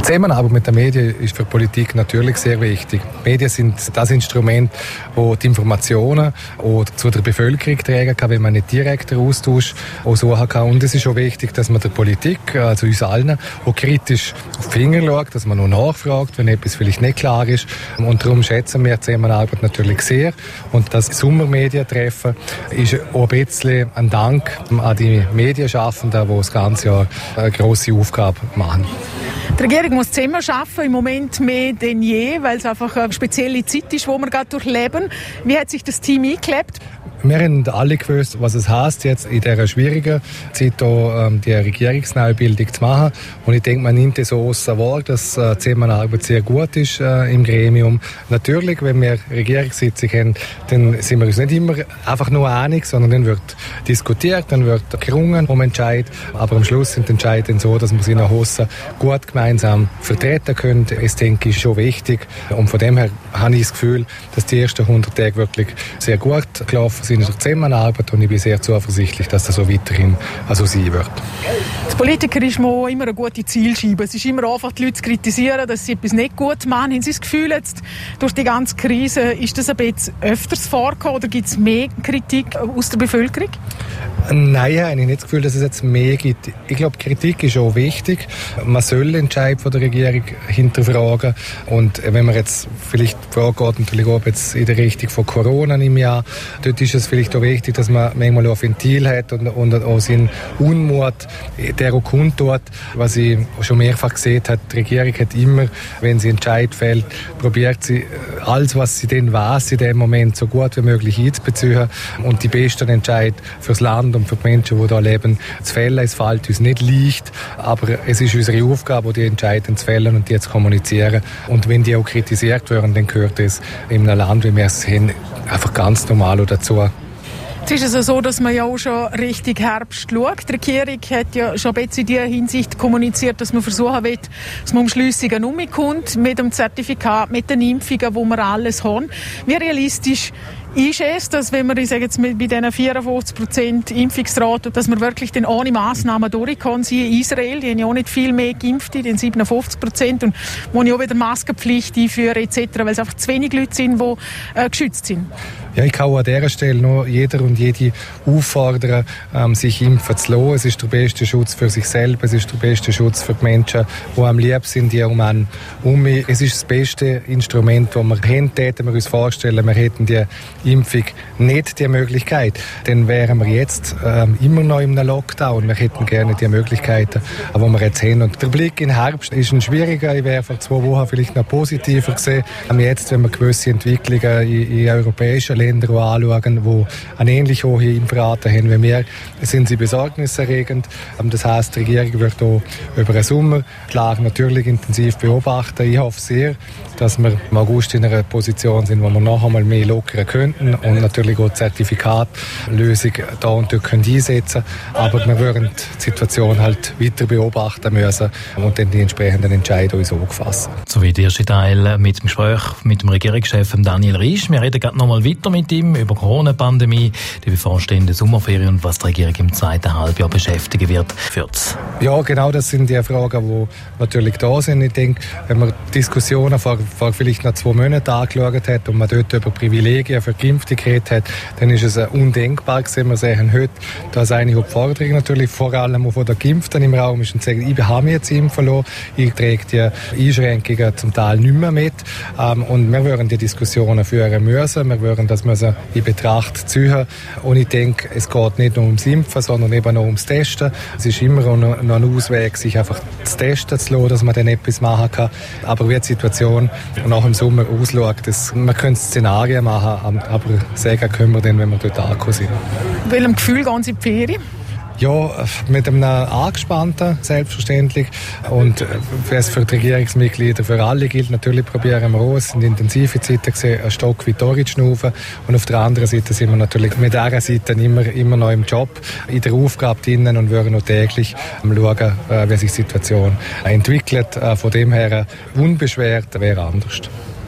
Zusammenarbeit mit den Medien ist für Politik natürlich sehr wichtig. Medien sind das Instrument, wo die Informationen zu der Bevölkerung tragen kann, wenn man nicht direkten Austausch suchen kann. Und es ist auch wichtig, dass man der Politik, also uns allen, auch kritisch auf die Finger schaut, dass man noch nachfragt, wenn etwas vielleicht nicht klar ist. Und darum schätzen wir die Zusammenarbeit natürlich sehr. Und das Sommermedientreffen ist auch ein bisschen ein Dank an die Medienschaffenden, die das ganze Jahr eine grosse Aufgabe machen. Die Regierung muss zusammen arbeiten, im Moment mehr denn je, weil es einfach eine spezielle Zeit ist, die wir gerade durchleben. Wie hat sich das Team eingelebt? Wir haben alle gewusst, was es heisst, jetzt in dieser schwierigen Zeit die Regierungsneubildung zu machen. Und ich denke, man nimmt es so außer wahr, dass die Zusammenarbeit sehr gut ist im Gremium. Natürlich, wenn wir Regierungssitzung haben, dann sind wir uns nicht immer einfach nur einig, sondern dann wird diskutiert, dann wird gerungen um Entscheid. Aber am Schluss sind die Entscheidungen so, dass wir sie nach außen gut gemeinsam vertreten können. Das, denke ich, ist schon wichtig. Und von dem her habe ich das Gefühl, dass die ersten 100 Tage wirklich sehr gut gelaufen sind in der Zusammenarbeit, und ich bin sehr zuversichtlich, dass das so weiterhin also sein wird. Als Politiker ist man immer eine gute Zielscheibe. Es ist immer einfach, die Leute zu kritisieren, dass sie etwas nicht gut machen. Haben Sie das Gefühl, jetzt durch die ganze Krise ist das ein bisschen öfters vorgekommen oder gibt es mehr Kritik aus der Bevölkerung? Nein, ich habe nicht das Gefühl, dass es jetzt mehr gibt. Ich glaube, Kritik ist auch wichtig. Man soll den Entscheid von der Regierung hinterfragen. Und wenn man jetzt vielleicht die Frage geht, natürlich auch jetzt in der Richtung von Corona im Jahr, dort ist es vielleicht auch wichtig, dass man manchmal auch ein Ventil hat und auch seinen Unmut, der auch kundtut. Was ich schon mehrfach gesehen habe, die Regierung hat immer, wenn sie Entscheid fällt, probiert sie alles, was sie denn weiss, in dem Moment so gut wie möglich einzubeziehen und die besten Entscheid fürs Land und für die Menschen, die hier leben, zu fällen. Es fällt uns nicht leicht, aber es ist unsere Aufgabe, die Entscheidungen zu fällen und die zu kommunizieren. Und wenn die auch kritisiert werden, dann gehört es in einem Land, wie wir es haben, einfach ganz normal dazu. Jetzt ist es so, dass man ja auch schon Richtung Herbst schaut. Die Regierung hat ja schon ein bisschen in dieser Hinsicht kommuniziert, dass man versuchen will, dass man um Schliessungen herumkommt, mit dem Zertifikat, mit den Impfungen, wo wir alles haben. Wie realistisch ist es, dass wenn wir, ich sage jetzt, bei diesen 54% Impfungsrate, dass wir wirklich dann ohne Massnahmen durchkommen? Siehe Israel, die haben ja auch nicht viel mehr geimpft, die haben 57% und wollen ja auch wieder Maskenpflicht einführen etc., weil es einfach zu wenig Leute sind, die geschützt sind. Ja, ich kann an dieser Stelle nur jeder und jede auffordern, sich impfen zu lassen. Es ist der beste Schutz für sich selber, es ist der beste Schutz für die Menschen, die am liebsten sind, die um einen herum. Es ist das beste Instrument, das wir haben. Täten wir uns vorstellen, wir hätten die Impfung nicht die Möglichkeit, dann wären wir jetzt immer noch in einem Lockdown. Wir hätten gerne die Möglichkeiten, die wir jetzt haben. Und der Blick in den Herbst ist ein schwieriger. Ich wäre vor 2 Wochen vielleicht noch positiver gesehen. Jetzt, wenn wir gewisse Entwicklungen in europäischen Ländern anschauen, die eine ähnlich hohe Impfrate haben wie wir, sind sie besorgniserregend. Das heisst, die Regierung wird auch über den Sommer die Lage natürlich intensiv beobachten. Ich hoffe sehr, dass wir im August in einer Position sind, wo wir noch einmal mehr lockern könnten und natürlich auch die Zertifikatlösung da und dort einsetzen können. Aber wir werden die Situation halt weiter beobachten müssen und dann die entsprechenden Entscheidungen uns auch fassen. So wie der erste Teil mit dem Gespräch mit dem Regierungschef Daniel Riesch. Wir reden gerade noch mal weiter mit ihm über die Corona-Pandemie, die bevorstehende Sommerferien und was die Regierung im zweiten Halbjahr beschäftigen wird. Für's. Ja, genau, das sind die Fragen, die natürlich da sind. Ich denke, wenn man Diskussionen vor vielleicht noch 2 Monaten angeschaut hat und man dort über Privilegien für Geimpfte geredet hat, dann ist es undenkbar gewesen. Wir sehen heute, dass einige Forderungen natürlich vor allem auch von den Geimpften im Raum ist und sagen, ich habe mich jetzt impfen lassen, ich trage die Einschränkungen zum Teil nicht mehr mit. Und wir werden die Diskussionen führen müssen. Wir werden das müssen in Betracht ziehen. Und ich denke, es geht nicht nur ums Impfen, sondern eben auch ums Testen. Es ist immer noch ein Ausweg, sich einfach zu testen zu lassen, dass man dann etwas machen kann. Aber wie die Situation nach dem Sommer ausschaut, man könnte Szenarien machen, aber sagen können wir dann, wenn wir dort angekommen sind. Mit welchem Gefühl gehen Sie in die Ferien? Ja, mit einem angespannten, selbstverständlich. Und was für die Regierungsmitglieder, für alle gilt, natürlich probieren wir auch. Es sind intensive Zeiten gesehen, ein Stock wie durchzuschnaufen. Und auf der anderen Seite sind wir natürlich mit dieser Seite immer noch im Job, in der Aufgabe drinnen und würden auch täglich schauen, wie sich die Situation entwickelt. Von dem her unbeschwert wäre anders.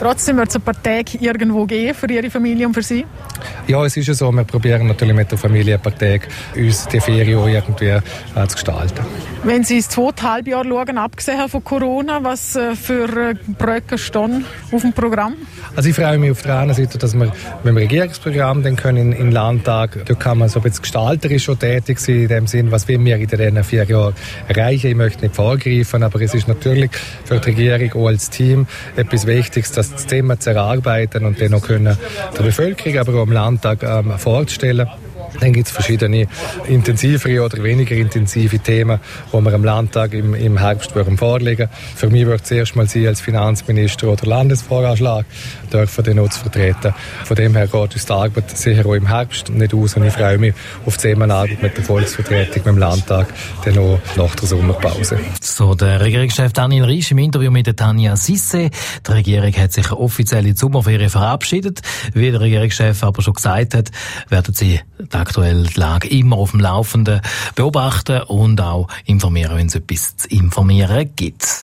Trotzdem wird es ein paar Tage irgendwo gehen für Ihre Familie und für Sie? Ja, es ist ja so, wir probieren natürlich mit der Familie ein paar Tage uns die Ferien auch irgendwie zu gestalten. Wenn Sie das 2,5 Jahre schauen, abgesehen von Corona, was für Projekte stehen auf dem Programm? Also ich freue mich auf der einen Seite, dass wir mit dem Regierungsprogramm dann können in den Landtag, da kann man so ein bisschen gestalterisch schon tätig sein, in dem Sinn, was wir in diesen 4 Jahren erreichen. Ich möchte nicht vorgreifen, aber es ist natürlich für die Regierung auch als Team etwas Wichtiges, das Thema zu erarbeiten und dann auch können der Bevölkerung, aber auch im Landtag vorzustellen. Dann gibt es verschiedene intensivere oder weniger intensive Themen, die wir am Landtag im Herbst vorlegen. Für mich wird es erst mal sein, als Finanzminister oder Landesvoranschlag dürfen den auch zu vertreten. Von dem her geht uns die Arbeit sicher auch im Herbst nicht aus und ich freue mich auf die Zusammenarbeit mit der Volksvertretung, mit dem Landtag, dann auch nach der Sommerpause. So der Regierungschef Daniel Riesch im Interview mit Tanja Sisse. Die Regierung hat sich offiziell in die Sommerferien verabschiedet. Wie der Regierungschef aber schon gesagt hat, werden sie die aktuelle Lage immer auf dem Laufenden beobachten und auch informieren, wenn es etwas zu informieren gibt.